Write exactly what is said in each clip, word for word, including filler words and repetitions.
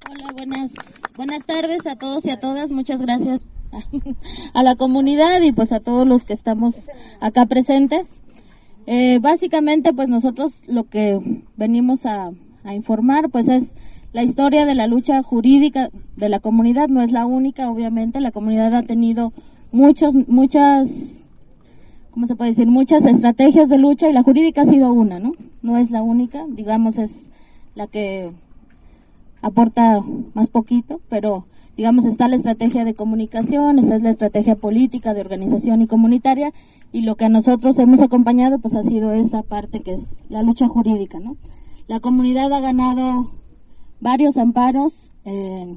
Hola, buenas, buenas tardes a todos y a todas. Muchas gracias a la comunidad y pues a todos los que estamos acá presentes. Eh, básicamente, pues nosotros lo que venimos a, a informar, pues es la historia de la lucha jurídica de la comunidad. No es la única, obviamente. La comunidad ha tenido muchos, muchas, ¿cómo se puede decir? Muchas estrategias de lucha y la jurídica ha sido una, ¿no? No es la única, digamos, es la que aporta más poquito, pero digamos está la estrategia de comunicación, esta es la estrategia política de organización y comunitaria, y lo que a nosotros hemos acompañado pues ha sido esa parte que es la lucha jurídica, ¿no? La comunidad ha ganado varios amparos eh,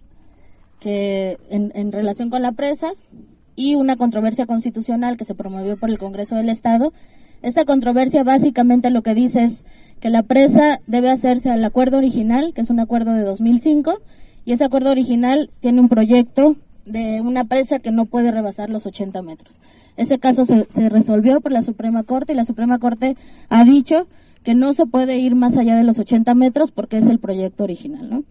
que en, en relación con la presa y una controversia constitucional que se promovió por el Congreso del Estado. Esta controversia básicamente lo que dice es que la presa debe hacerse al acuerdo original, que es un acuerdo de dos mil cinco, y ese acuerdo original tiene un proyecto de una presa que no puede rebasar los ochenta metros. Ese caso se, se resolvió por la Suprema Corte y la Suprema Corte ha dicho que no se puede ir más allá de los ochenta metros porque es el proyecto original, ¿no?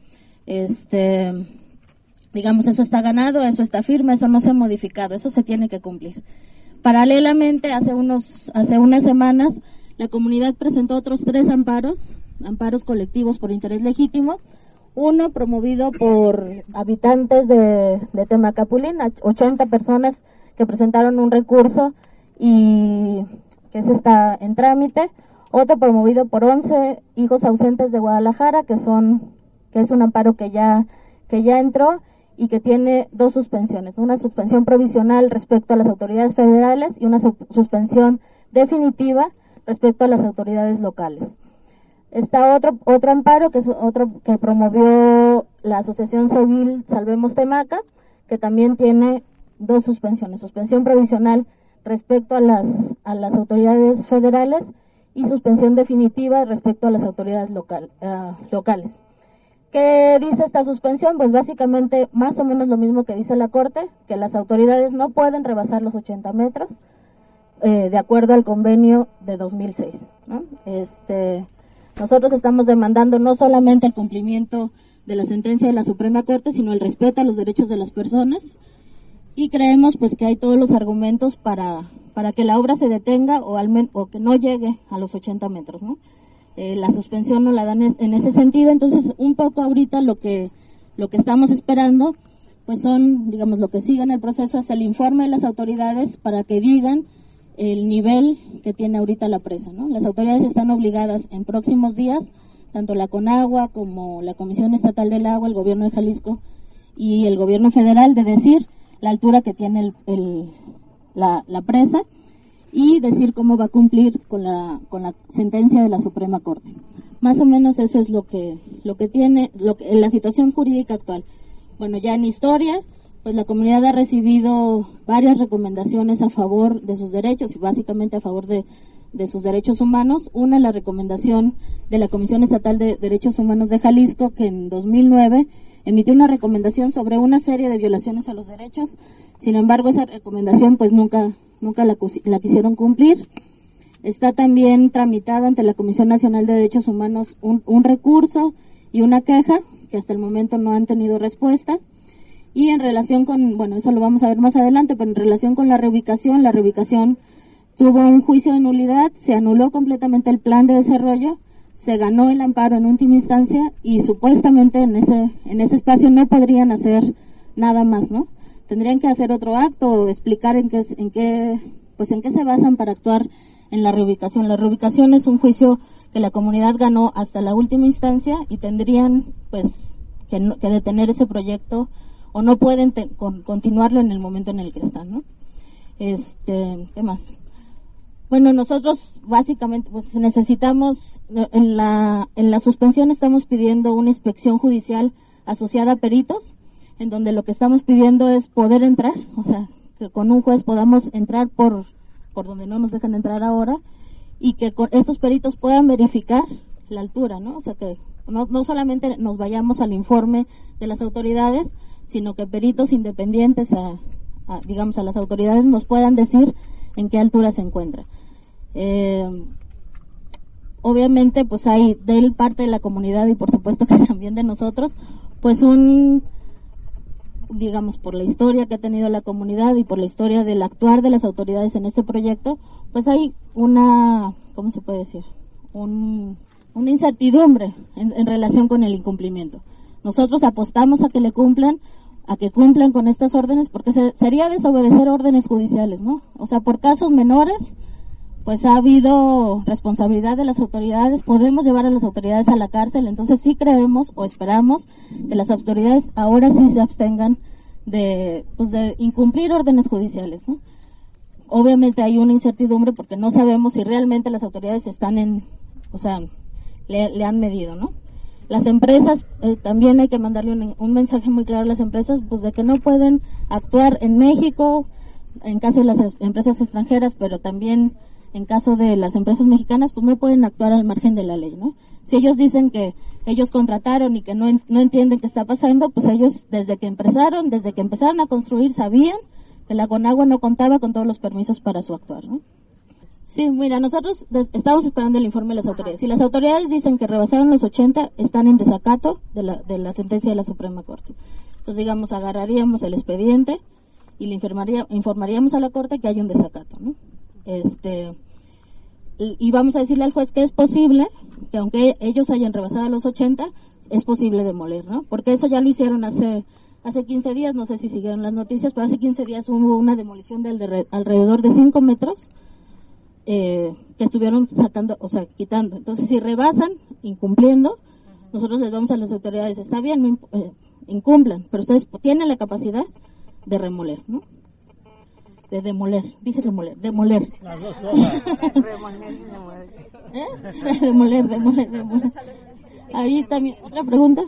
Este, digamos, eso está ganado, eso está firme, eso no se ha modificado, eso se tiene que cumplir. Paralelamente, hace unos, hace unas semanas, la comunidad presentó otros tres amparos, amparos colectivos por interés legítimo, uno promovido por habitantes de, de Temacapulín, ochenta personas que presentaron un recurso y que se está en trámite, otro promovido por once hijos ausentes de Guadalajara, que son, que es un amparo que ya, que ya entró y que tiene dos suspensiones, una suspensión provisional respecto a las autoridades federales y una su, suspensión definitiva respecto a las autoridades locales. Está otro otro amparo que es otro que promovió la Asociación Civil Salvemos Temaca, que también tiene dos suspensiones, suspensión provisional respecto a las a las autoridades federales y suspensión definitiva respecto a las autoridades local, uh, locales. ¿Qué dice esta suspensión? Pues básicamente más o menos lo mismo que dice la Corte, que las autoridades no pueden rebasar los ochenta metros, eh, de acuerdo al convenio de dos mil seis, ¿no? Este, nosotros estamos demandando no solamente el cumplimiento de la sentencia de la Suprema Corte, sino el respeto a los derechos de las personas, y creemos pues que hay todos los argumentos para, para que la obra se detenga o, al men o que no llegue a los ochenta metros, ¿no? Eh, la suspensión no la dan en ese sentido. Entonces un poco ahorita lo que lo que estamos esperando pues son, digamos, lo que sigue en el proceso es el informe de las autoridades para que digan el nivel que tiene ahorita la presa, ¿no? Las autoridades están obligadas en próximos días, tanto la CONAGUA como la Comisión Estatal del Agua, el Gobierno de Jalisco y el Gobierno Federal, de decir la altura que tiene el, el, la, la presa y decir cómo va a cumplir con la con la sentencia de la Suprema Corte. Más o menos eso es lo que lo que tiene lo que, la situación jurídica actual. Bueno, ya en historia, pues la comunidad ha recibido varias recomendaciones a favor de sus derechos y básicamente a favor de, de sus derechos humanos. Una, la recomendación de la Comisión Estatal de Derechos Humanos de Jalisco, que en dos mil nueve emitió una recomendación sobre una serie de violaciones a los derechos. Sin embargo, esa recomendación pues nunca nunca la, la quisieron cumplir. Está también tramitado ante la Comisión Nacional de Derechos Humanos un, un recurso y una queja que hasta el momento no han tenido respuesta. Y en relación con, bueno, eso lo vamos a ver más adelante, pero en relación con la reubicación, la reubicación tuvo un juicio de nulidad, se anuló completamente el plan de desarrollo, se ganó el amparo en última instancia y supuestamente en ese en ese espacio no podrían hacer nada más, ¿no? Tendrían que hacer otro acto o explicar en qué en qué pues en qué se basan para actuar en la reubicación. La reubicación es un juicio que la comunidad ganó hasta la última instancia y tendrían pues que, no, que detener ese proyecto o no pueden te, con, continuarlo en el momento en el que están, ¿no? Este, ¿qué más? Bueno, nosotros básicamente pues necesitamos en la en la suspensión estamos pidiendo una inspección judicial asociada a peritos, en donde lo que estamos pidiendo es poder entrar, o sea, que con un juez podamos entrar por por donde no nos dejan entrar ahora y que con estos peritos puedan verificar la altura, ¿no? O sea, que no, no solamente nos vayamos al informe de las autoridades, sino que peritos independientes a, a digamos a las autoridades nos puedan decir en qué altura se encuentra. Eh, obviamente pues hay de él parte de la comunidad y por supuesto que también de nosotros, pues un, digamos, por la historia que ha tenido la comunidad y por la historia del actuar de las autoridades en este proyecto, pues hay una, ¿cómo se puede decir? Un, una incertidumbre en, en relación con el incumplimiento. Nosotros apostamos a que le cumplan, a que cumplan con estas órdenes, porque se, sería desobedecer órdenes judiciales, ¿no? O sea, por casos menores, pues ha habido responsabilidad de las autoridades, podemos llevar a las autoridades a la cárcel, entonces sí creemos o esperamos que las autoridades ahora sí se abstengan de, pues de incumplir órdenes judiciales, ¿no? Obviamente hay una incertidumbre porque no sabemos si realmente las autoridades están en, o sea, le, le han medido, ¿no? Las empresas, eh, también hay que mandarle un, un mensaje muy claro a las empresas, pues de que no pueden actuar en México, en caso de las empresas extranjeras, pero también en caso de las empresas mexicanas, pues no pueden actuar al margen de la ley, ¿no? Si ellos dicen que ellos contrataron y que no, no entienden qué está pasando, pues ellos desde que empezaron, desde que empezaron a construir, sabían que la Conagua no contaba con todos los permisos para su actuar, ¿no? Sí, mira, nosotros estamos esperando el informe de las autoridades. Si las autoridades dicen que rebasaron los ochenta, están en desacato de la, de la sentencia de la Suprema Corte. Entonces, digamos, agarraríamos el expediente y le informaría, informaríamos a la Corte que hay un desacato, ¿no? Este, y vamos a decirle al juez que es posible, que aunque ellos hayan rebasado los ochenta, es posible demoler, ¿no? Porque eso ya lo hicieron hace hace quince días, no sé si siguieron las noticias, pero hace quince días hubo una demolición de alre- alrededor de cinco metros, Eh, que estuvieron sacando, o sea, quitando. Entonces, si rebasan, incumpliendo, nosotros les vamos a las autoridades, está bien, no, eh, incumplan, pero ustedes tienen la capacidad de remoler, ¿no? De demoler, dije remoler, demoler. Las dos cosas. ¿Eh? Demoler, demoler, demoler. Ahí también, otra pregunta.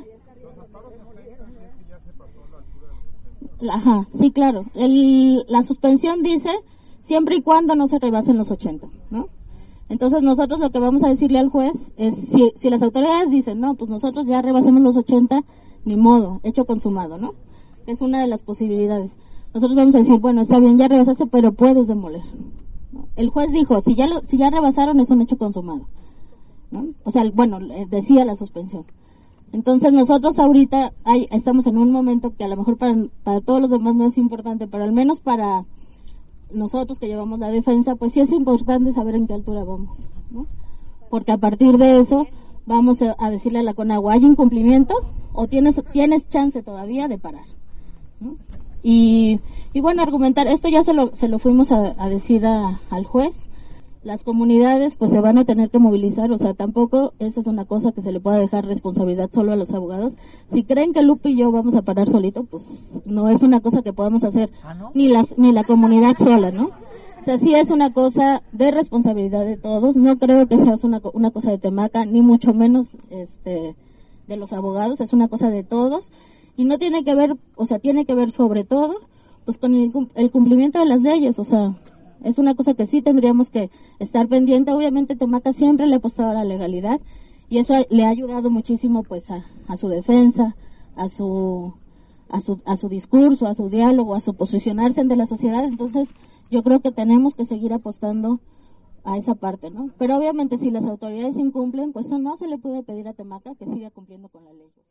Ajá, sí, claro. El, la suspensión dice siempre y cuando no se rebasen los ochenta, ¿no? Entonces nosotros lo que vamos a decirle al juez es, si, si las autoridades dicen, no, pues nosotros ya rebasemos los ochenta, ni modo, hecho consumado, ¿no? Es una de las posibilidades. Nosotros vamos a decir, bueno, está bien, ya rebasaste, pero puedes demoler, ¿no? El juez dijo, si ya lo, si ya rebasaron es un hecho consumado, ¿no? O sea, bueno, decía la suspensión. Entonces nosotros ahorita hay, estamos en un momento que a lo mejor para, para todos los demás no es importante, pero al menos para nosotros que llevamos la defensa, pues sí es importante saber en qué altura vamos, ¿no? Porque a partir de eso vamos a, a decirle a la Conagua, ¿hay incumplimiento o tienes tienes chance todavía de parar, ¿no? Y, y bueno, argumentar, esto ya se lo, se lo fuimos a, a decir a, al juez. Las comunidades pues se van a tener que movilizar, o sea, tampoco esa es una cosa que se le pueda dejar responsabilidad solo a los abogados. Si creen que Lupe y yo vamos a parar solito, pues no es una cosa que podamos hacer, ¿ah, no? ni la, ni la comunidad sola, ¿no? O sea, sí es una cosa de responsabilidad de todos, no creo que sea una, una cosa de Temaca, ni mucho menos este de los abogados, es una cosa de todos, y no tiene que ver, o sea, tiene que ver sobre todo, pues con el, el cumplimiento de las leyes, o sea, es una cosa que sí tendríamos que estar pendiente. Obviamente Temaca siempre le ha apostado a la legalidad y eso le ha ayudado muchísimo pues a, a su defensa, a su, a su a su discurso, a su diálogo, a su posicionarse ante la sociedad. Entonces yo creo que tenemos que seguir apostando a esa parte, ¿no? Pero obviamente si las autoridades incumplen, pues no se le puede pedir a Temaca que siga cumpliendo con la ley.